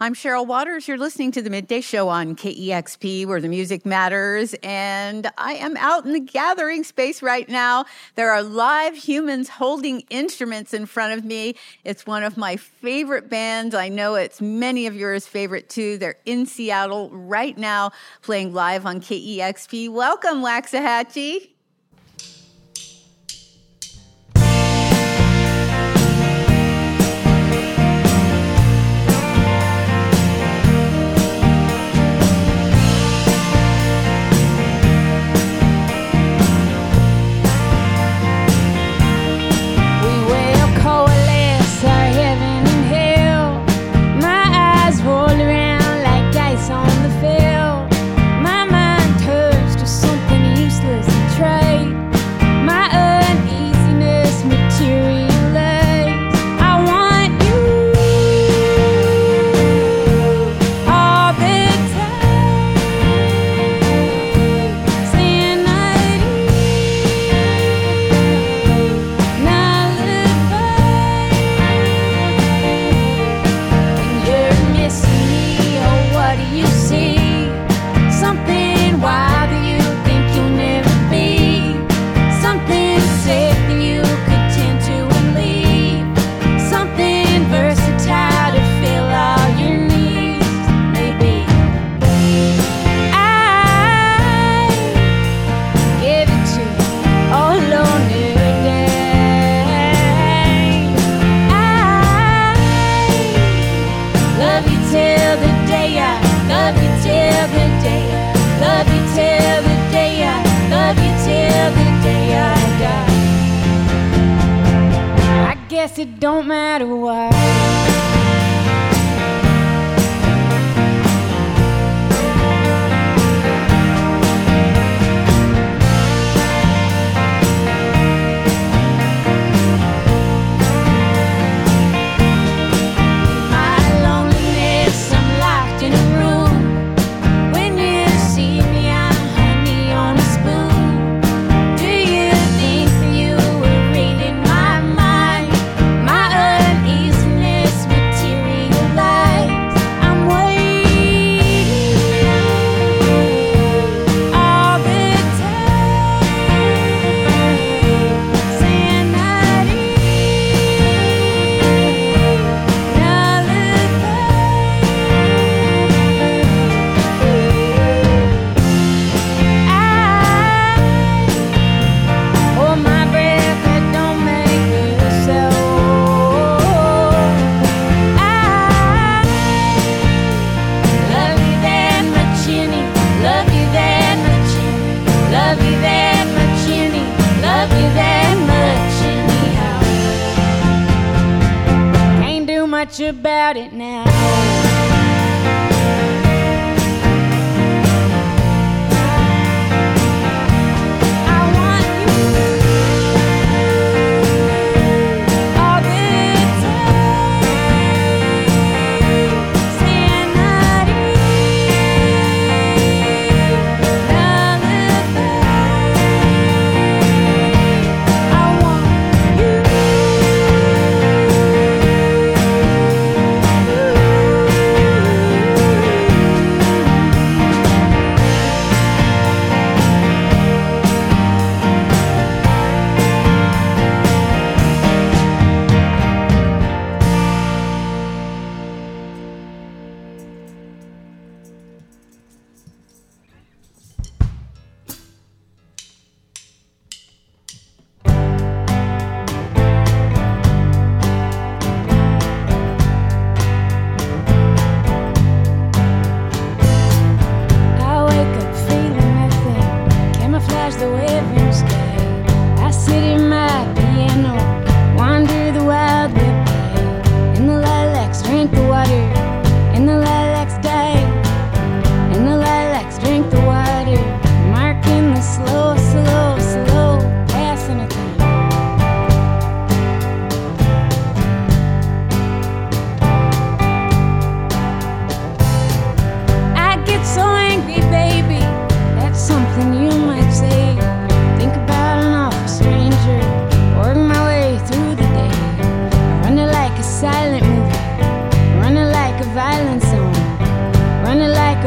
I'm Cheryl Waters. You're listening to the Midday Show on KEXP, where the music matters. And I am out in the gathering space right now. There are live humans holding instruments in front of me. It's one of my favorite bands. I know it's many of yours favorite too. They're in Seattle right now playing live on KEXP. Welcome, Waxahachie. It don't matter why. About it now.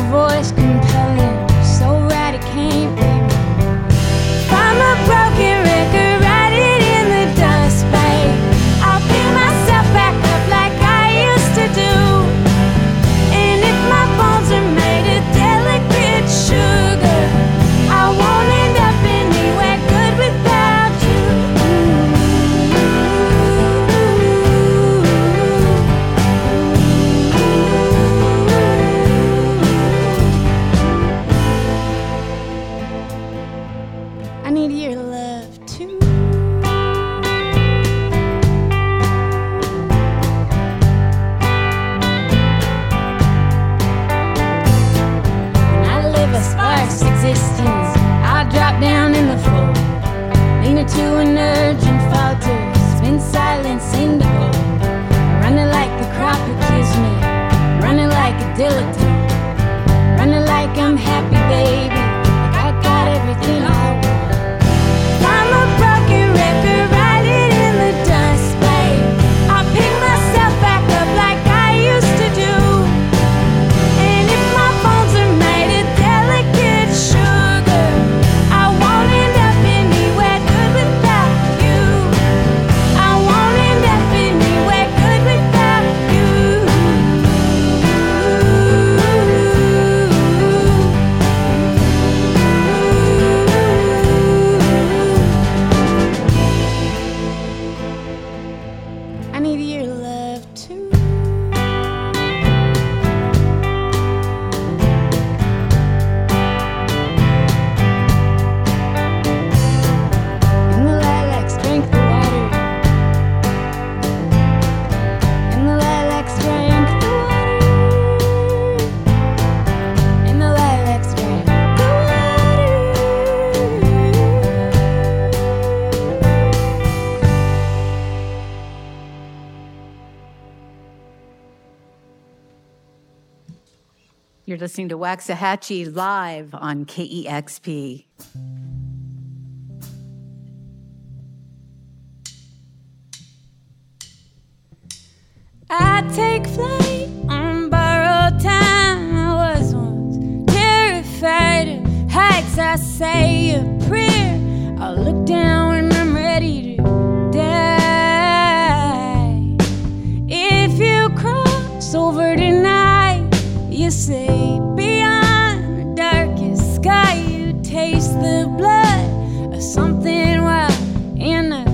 voice compelling, so right it can't be. If I'm a broken record, write it in the dust, babe. I'll pick myself back up like I used to do. And if my bones are made of delicate sugar, I won't end up anywhere good without you. I need your love too. When I live a sparse existence, I'll drop down in the floor, lean into an urgent falter, spin silence into gold. Running like the crop who kills me, running like a dilettante, running like I'm happy, baby, like I got everything I want. I'm a broken record, write it in the dust, babe. I'll pick myself back up like I used to do. And if my bones are made of delicate sugar, I won't end up anywhere good without you. I won't end up anywhere good without you. I need your love too. In the lilacs, drink the water. In the lilacs, drink the water. In the lilacs, drink the You're listening to Waxahachie live on KEXP. I take flight on borrowed time. I was once terrified of heights. I say a prayer. I'll look down when I'm ready to die. If you cross over tonight, you say beyond the darkest sky, you taste the blood of something wild in the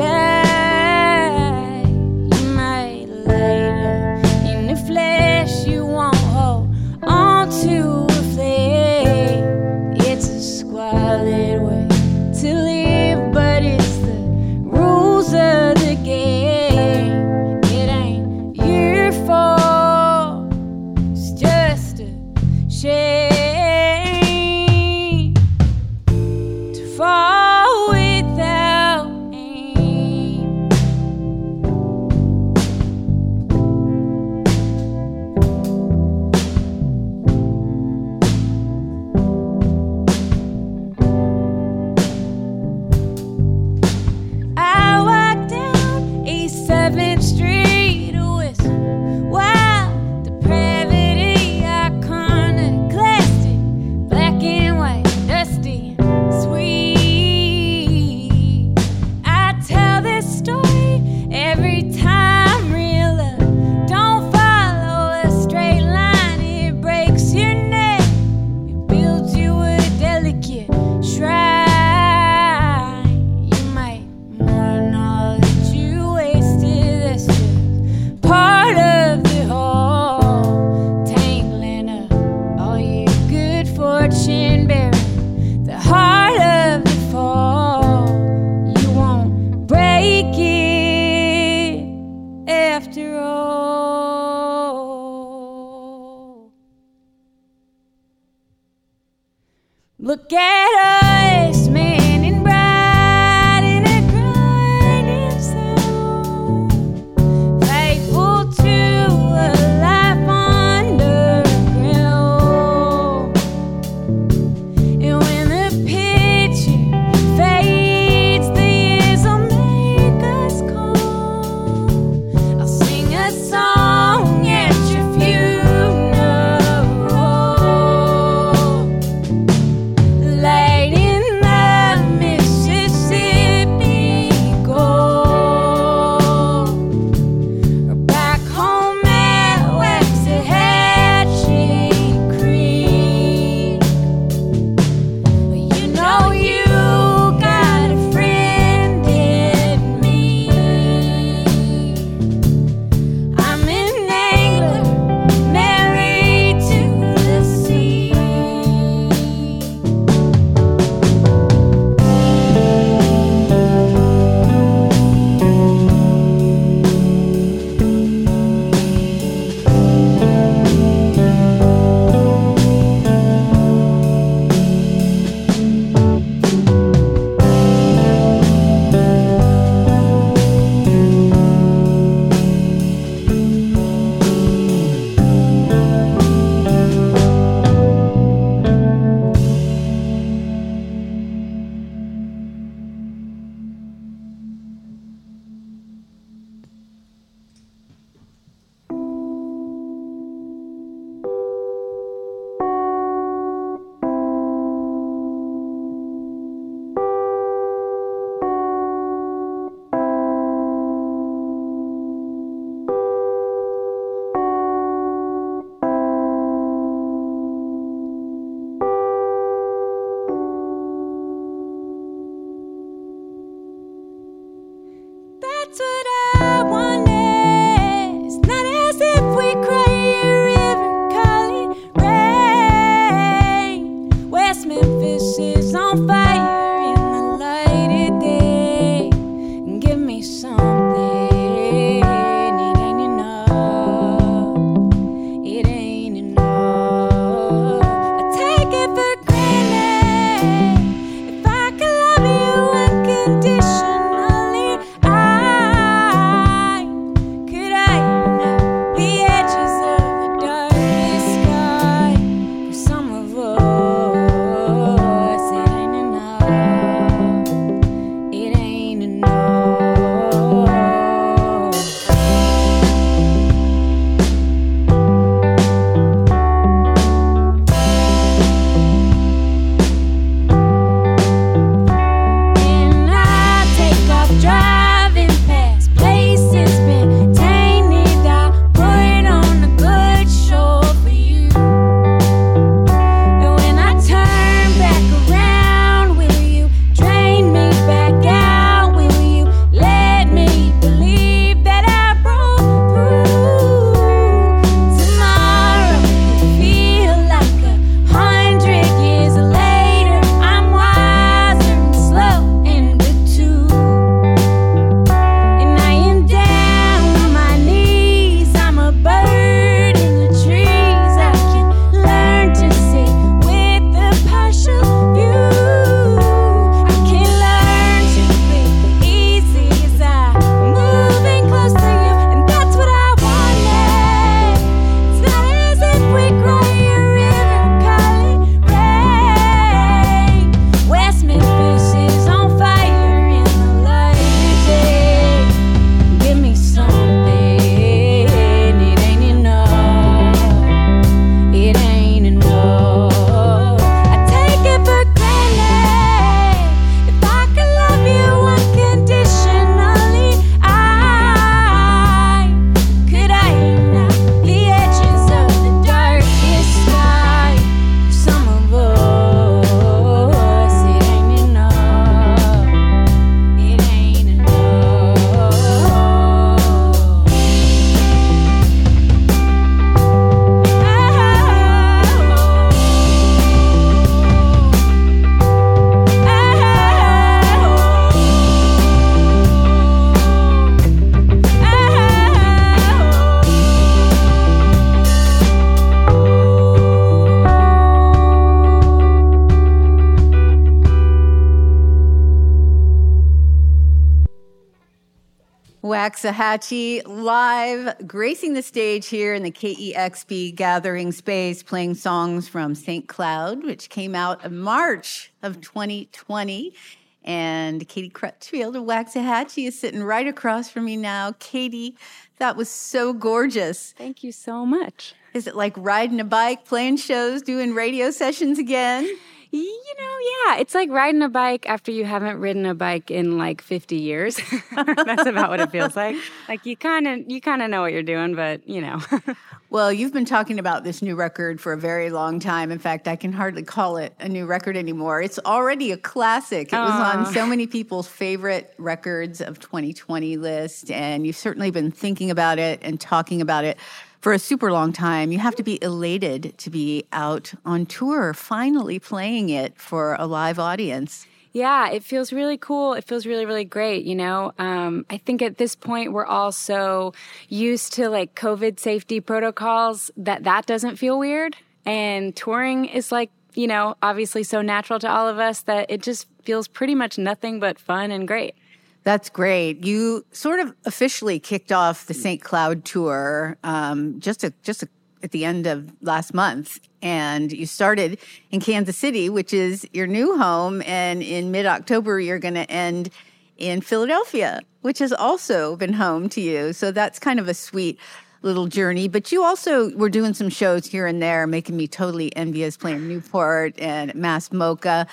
light. You might light up in the flesh, you won't hold on to a flame. It's a squalid way to live, but it's the rules of the game. It ain't your fault, it's just a shame to fall without aim. I walked down East 7th Street, a whistle, wild depravity, iconoclastic, black and white, dusty and sweet. I tell this story every time, real love don't follow a straight line. It breaks your neck, it builds you a delicate shrine. You might mourn all that you wasted, that's just part of the whole. Tangling up all your good fortune, bearing the heart of the fall. You won't break it after all. Look at us, man in bright in a grinding sound, faithful to a life underground. And when the picture fades, the years will make us calm. I'll sing a song at your funeral. Waxahachie live, gracing the stage here in the KEXP gathering space, playing songs from St. Cloud, which came out in March of 2020. And Katie Crutchfield of Waxahachie is sitting right across from me now. Katie, that was so gorgeous. Thank you so much. Is it like riding a bike, playing shows, doing radio sessions again? Yeah, it's like riding a bike after you haven't ridden a bike in like 50 years. That's about what it feels like. Like you kind of know what you're doing, but Well, you've been talking about this new record for a very long time. In fact, I can hardly call it a new record anymore. It's already a classic. It was on so many people's favorite records of 2020 list, and you've certainly been thinking about it and talking about it for a super long time. You have to be elated to be out on tour, finally playing it for a live audience. Yeah, it feels really cool. It feels really, really great. I think at this point we're all so used to like COVID safety protocols that doesn't feel weird. And touring is like, obviously so natural to all of us that it just feels pretty much nothing but fun and great. That's great. You sort of officially kicked off the St. Cloud tour just at the end of last month. And you started in Kansas City, which is your new home. And in mid-October, you're going to end in Philadelphia, which has also been home to you. So that's kind of a sweet little journey. But you also were doing some shows here and there, making me totally envious, playing Newport and Mass Mocha.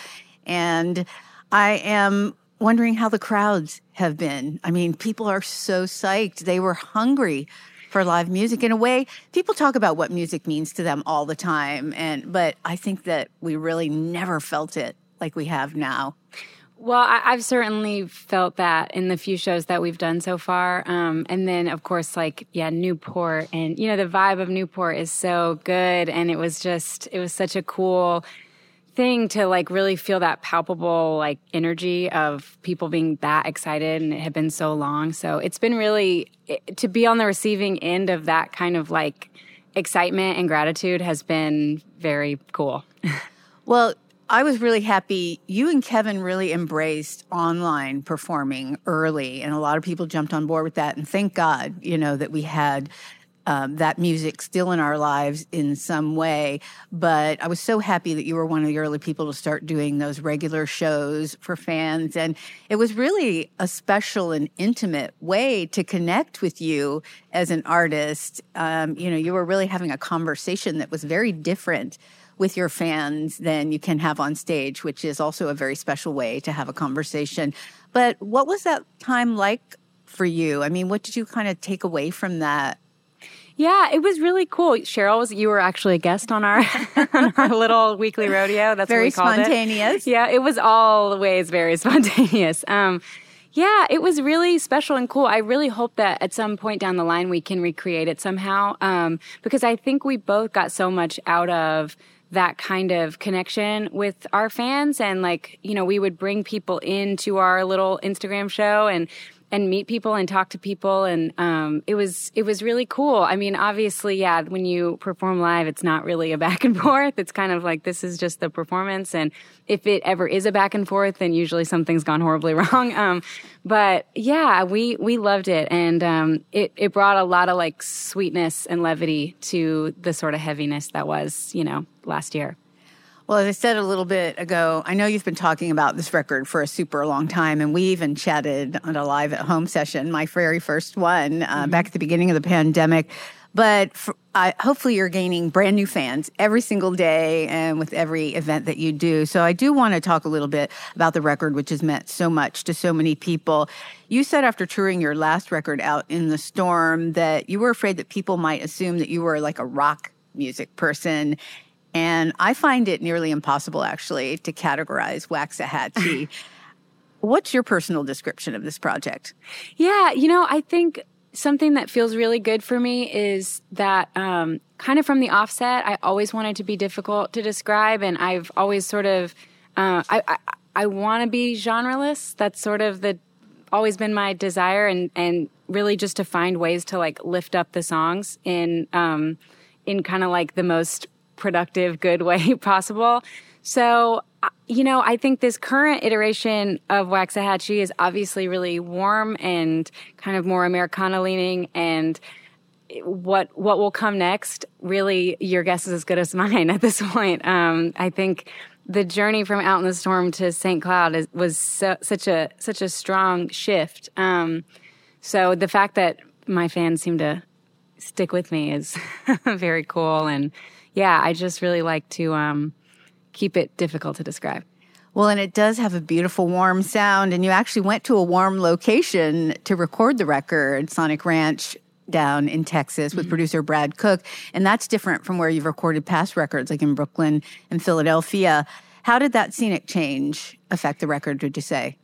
And I am wondering how the crowds have been. I mean, people are so psyched. They were hungry for live music. In a way, people talk about what music means to them all the time, but I think that we really never felt it like we have now. Well, I've certainly felt that in the few shows that we've done so far. And then, of course, Newport. And, the vibe of Newport is so good. And it was such a cool thing to like really feel that palpable like energy of people being that excited, and it had been so long. So it's been really to be on the receiving end of that kind of like excitement and gratitude has been very cool. Well, I was really happy. You and Kevin really embraced online performing early, and a lot of people jumped on board with that. And thank God, that we had that music still in our lives in some way. But I was so happy that you were one of the early people to start doing those regular shows for fans. And it was really a special and intimate way to connect with you as an artist. You were really having a conversation that was very different with your fans than you can have on stage, which is also a very special way to have a conversation. But what was that time like for you? I mean, what did you kind of take away from that? Yeah, it was really cool. Cheryl, you were actually a guest on our on our little weekly rodeo. That's very what we called spontaneous. It. Yeah, it was always very spontaneous. Yeah, it was really special and cool. I really hope that at some point down the line we can recreate it somehow, because I think we both got so much out of that kind of connection with our fans. And we would bring people into our little Instagram show and meet people and talk to people. And it was really cool. I mean, obviously, yeah, when you perform live, it's not really a back and forth. It's kind of like, this is just the performance. And if it ever is a back and forth, then usually something's gone horribly wrong. But yeah, we loved it. And it brought a lot of like sweetness and levity to the sort of heaviness that was, last year. Well, as I said a little bit ago, I know you've been talking about this record for a super long time, and we even chatted on a live at home session, my very first one, back at the beginning of the pandemic. But hopefully you're gaining brand new fans every single day and with every event that you do. So I do want to talk a little bit about the record, which has meant so much to so many people. You said after touring your last record, Out in the Storm, that you were afraid that people might assume that you were like a rock music person. And I find it nearly impossible, actually, to categorize Waxahachie. What's your personal description of this project? Yeah, I think something that feels really good for me is that kind of from the offset, I always wanted to be difficult to describe. And I've always sort of, I want to be genreless. That's sort of always been my desire, and really just to find ways to like lift up the songs in kind of like the most productive, good way possible. So I think this current iteration of Waxahachie is obviously really warm and kind of more Americana leaning, and what will come next, really, your guess is as good as mine at this point. I think the journey from Out in the Storm to St. Cloud was such a strong shift. So the fact that my fans seem to stick with me is very cool. And yeah, I just really like to keep it difficult to describe. Well, and it does have a beautiful warm sound. And you actually went to a warm location to record the record, Sonic Ranch down in Texas with producer Brad Cook. And that's different from where you've recorded past records, like in Brooklyn and Philadelphia. How did that scenic change affect the record, would you say?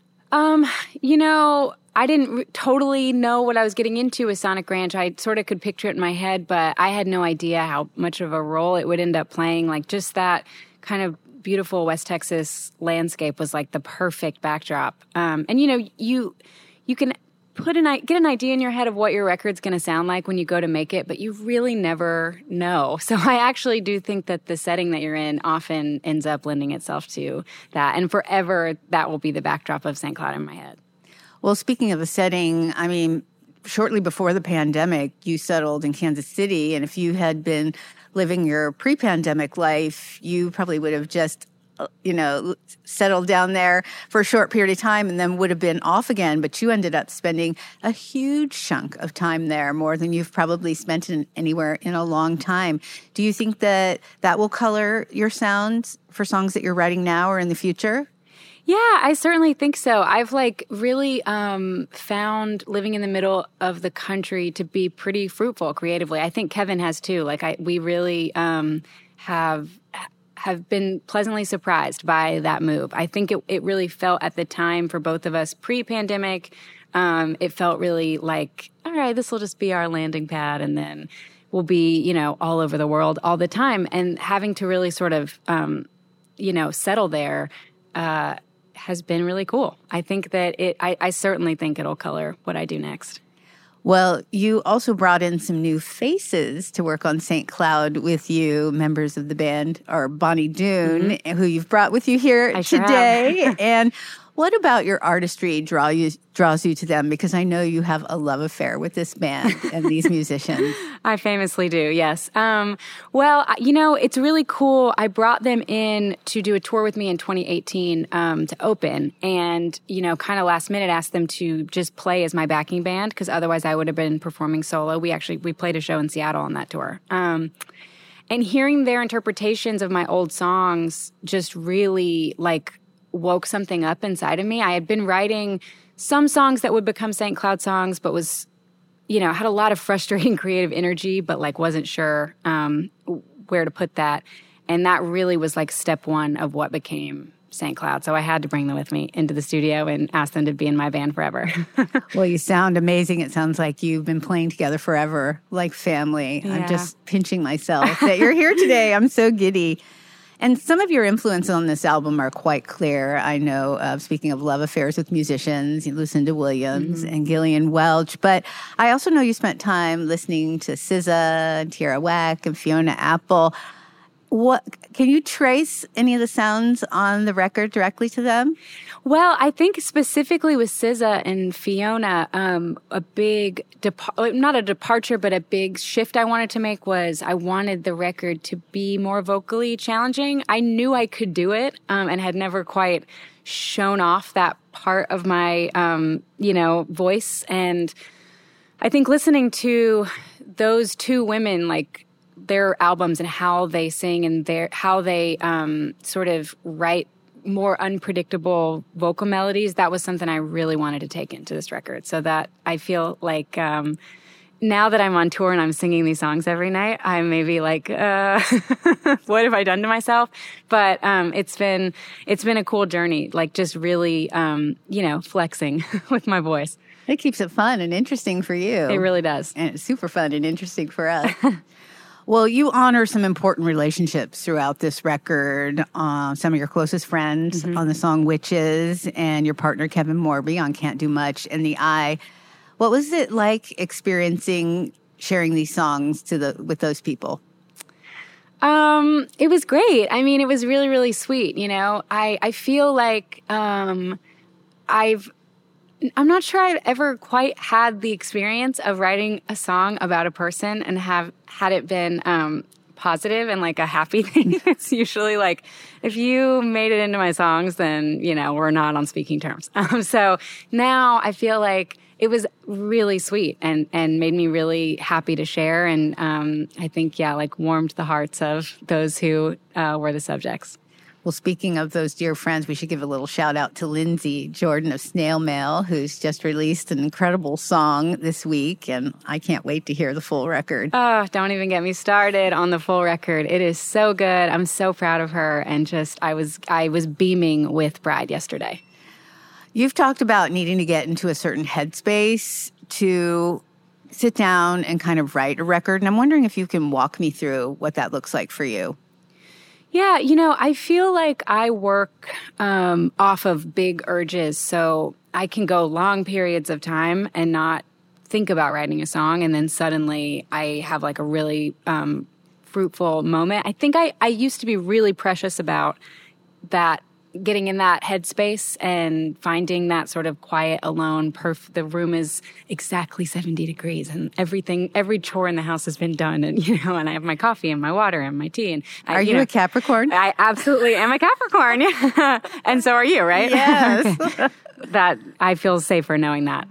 I didn't totally know what I was getting into with Sonic Ranch. I sort of could picture it in my head, but I had no idea how much of a role it would end up playing. Like, just that kind of beautiful West Texas landscape was like the perfect backdrop. And you can get an idea in your head of what your record's going to sound like when you go to make it, but you really never know. So I actually do think that the setting that you're in often ends up lending itself to that. And forever, that will be the backdrop of St. Cloud in my head. Well, speaking of the setting, I mean, shortly before the pandemic, you settled in Kansas City. And if you had been living your pre-pandemic life, you probably would have just settled down there for a short period of time and then would have been off again. But you ended up spending a huge chunk of time there, more than you've probably spent anywhere in a long time. Do you think that will color your sound for songs that you're writing now or in the future? Yeah, I certainly think so. I've really found living in the middle of the country to be pretty fruitful creatively. I think Kevin has too. We really have been pleasantly surprised by that move. I think it really felt at the time for both of us pre-pandemic, it felt really like, all right, this will just be our landing pad, and then we'll be, all over the world all the time. And having to really sort of, settle there has been really cool. I think that I certainly think it'll color what I do next. Well, you also brought in some new faces to work on St. Cloud with you, members of the band, or Bonnie Doon, who you've brought with you here today. And what about your artistry draws you to them? Because I know you have a love affair with this band and these musicians. I famously do, yes. Well, it's really cool. I brought them in to do a tour with me in 2018 to open, and, kind of last minute asked them to just play as my backing band, because otherwise I would have been performing solo. We played a show in Seattle on that tour. And hearing their interpretations of my old songs just really, woke something up inside of me. I had been writing some songs that would become St. Cloud songs, but was, had a lot of frustrating creative energy, but wasn't sure where to put that. And that really was step one of what became St. Cloud. So I had to bring them with me into the studio and ask them to be in my band forever. Well, you sound amazing. It sounds like you've been playing together forever, like family. Yeah. I'm just pinching myself that you're here today. I'm so giddy. And some of your influence on this album are quite clear. I know, speaking of love affairs with musicians, Lucinda Williams and Gillian Welch. But I also know you spent time listening to SZA, Tierra Whack, and Fiona Apple. Can you trace any of the sounds on the record directly to them? Well, I think specifically with SZA and Fiona, a big, not a departure, but a big shift I wanted to make was I wanted the record to be more vocally challenging. I knew I could do it, and had never quite shown off that part of my, voice. And I think listening to those two women, their albums and how they sing and how they sort of write more unpredictable vocal melodies, that was something I really wanted to take into this record. So that I feel like now that I'm on tour and I'm singing these songs every night, I may be what have I done to myself? But it's been a cool journey, just really flexing with my voice. It keeps it fun and interesting for you. It really does. And it's super fun and interesting for us. Well, you honor some important relationships throughout this record. Some of your closest friends on the song Witches, and your partner Kevin Morby on Can't Do Much, and The Eye. What was it like experiencing sharing these songs with those people? It was great. I mean, it was really, really sweet. You know, I feel like I'm not sure I've ever quite had the experience of writing a song about a person and have had it been positive and like a happy thing. It's usually like, if you made it into my songs, then, you know, we're not on speaking terms. So now I feel like it was really sweet and made me really happy to share. And I think, like warmed the hearts of those who were the subjects. Well, speaking of those dear friends, we should give a little shout out to Lindsay Jordan of Snail Mail, who's just released an incredible song this week. And I can't wait to hear the full record. Oh, don't even get me started on the full record. It is so good. I'm so proud of her. And just, I was beaming with Bride yesterday. You've talked about needing to get into a certain headspace to sit down and kind of write a record. And I'm wondering if you can walk me through what that looks like for you. Yeah, you know, I feel like I work off of big urges, so I can go long periods of time and not think about writing a song, and then suddenly I have like a really fruitful moment. I think I used to be really precious about that, getting in that headspace and finding that sort of quiet, alone, the room is exactly 70 degrees and every chore in the house has been done. And, you know, and I have my coffee and my water and my tea. And are you a Capricorn? I absolutely am a Capricorn. Yeah. And so are you, right? Yes. Okay. That I feel safer knowing that.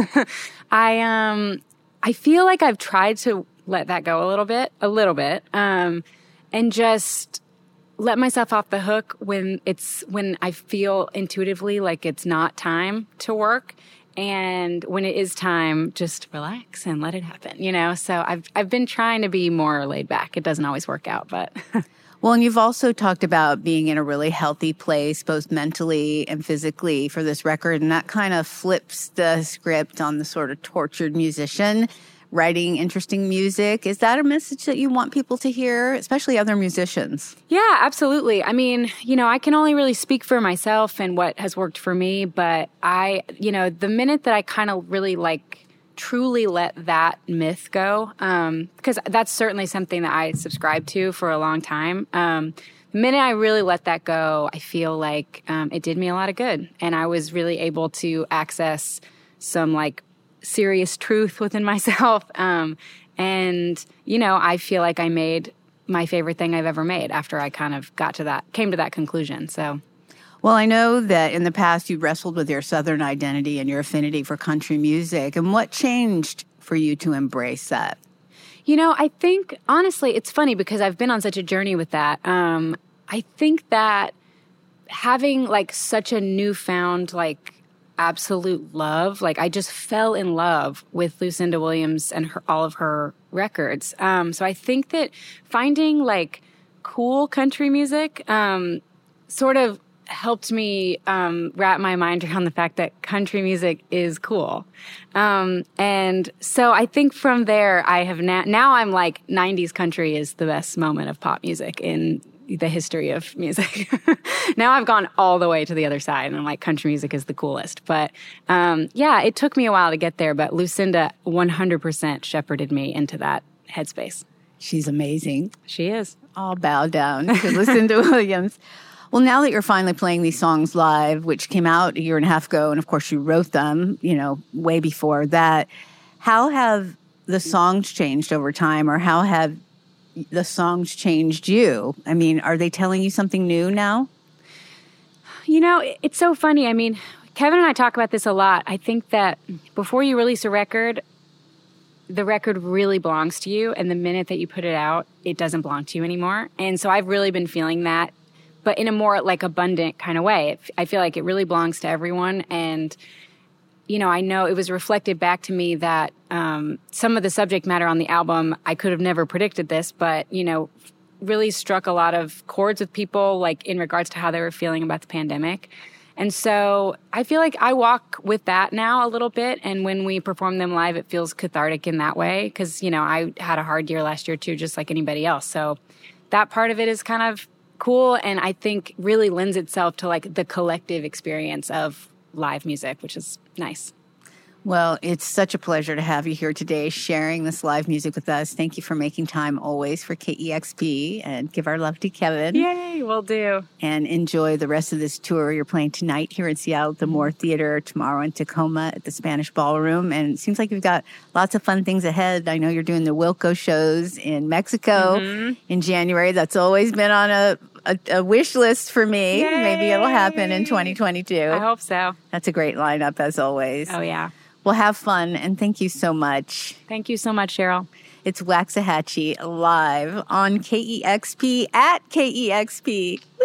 I feel like I've tried to let that go a little bit, and just let myself off the hook when I feel intuitively like it's not time to work. And when it is time, just relax and let it happen, you know? So I've been trying to be more laid back. It doesn't always work out, but. Well, and you've also talked about being in a really healthy place, both mentally and physically for this record. And that kind of flips the script on the sort of tortured musician writing interesting music. Is that a message that you want people to hear, especially other musicians? Yeah, absolutely. I mean, you know, I can only really speak for myself and what has worked for me, but the minute that I kind of really truly let that myth go, because that's certainly something that I subscribed to for a long time. The minute I really let that go, I feel like it did me a lot of good. And I was really able to access some serious truth within myself. And, you know, I feel like I made my favorite thing I've ever made after I kind of came to that conclusion. So. Well, I know that in the past you wrestled with your Southern identity and your affinity for country music. And what changed for you to embrace that? You know, I think, honestly, it's funny because I've been on such a journey with that. I think that having such a newfound, absolute love, I just fell in love with Lucinda Williams and all of her records. So I think that finding cool country music sort of helped me wrap my mind around the fact that country music is cool. And so I think from there I have now I'm 90s country is the best moment of pop music in the history of music. Now I've gone all the way to the other side and I'm country music is the coolest. But it took me a while to get there, but Lucinda 100% shepherded me into that headspace. She's amazing. She is. I'll bow down to Lucinda Williams. Well, now that you're finally playing these songs live, which came out a year and a half ago, and of course you wrote them, way before that, how have the songs changed over time, or how have the songs changed you? I mean, are they telling you something new now? You know, it's so funny. I mean, Kevin and I talk about this a lot. I think that before you release a record, the record really belongs to you. And the minute that you put it out, it doesn't belong to you anymore. And so I've really been feeling that, but in a more abundant kind of way. I feel like it really belongs to everyone. And, you know, I know it was reflected back to me that some of the subject matter on the album, I could have never predicted this, but, you know, really struck a lot of chords with people, in regards to how they were feeling about the pandemic. And so I feel like I walk with that now a little bit. And when we perform them live, it feels cathartic in that way. Because, you know, I had a hard year last year too, just like anybody else. So that part of it is kind of cool. And I think really lends itself to the collective experience of live music, which is nice. Well, it's such a pleasure to have you here today sharing this live music with us. Thank you for making time always for KEXP, and give our love to Kevin. Yay, will do. And enjoy the rest of this tour. You're playing tonight here in Seattle at the Moore Theater, tomorrow in Tacoma at the Spanish Ballroom. And it seems like you've got lots of fun things ahead. I know you're doing the Wilco shows in Mexico in January. That's always been on a wish list for me. Yay. Maybe it'll happen in 2022. I hope so. That's a great lineup, as always. Oh, yeah. Well, have fun, and thank you so much. Thank you so much, Cheryl. It's Waxahachie live on KEXP at KEXP.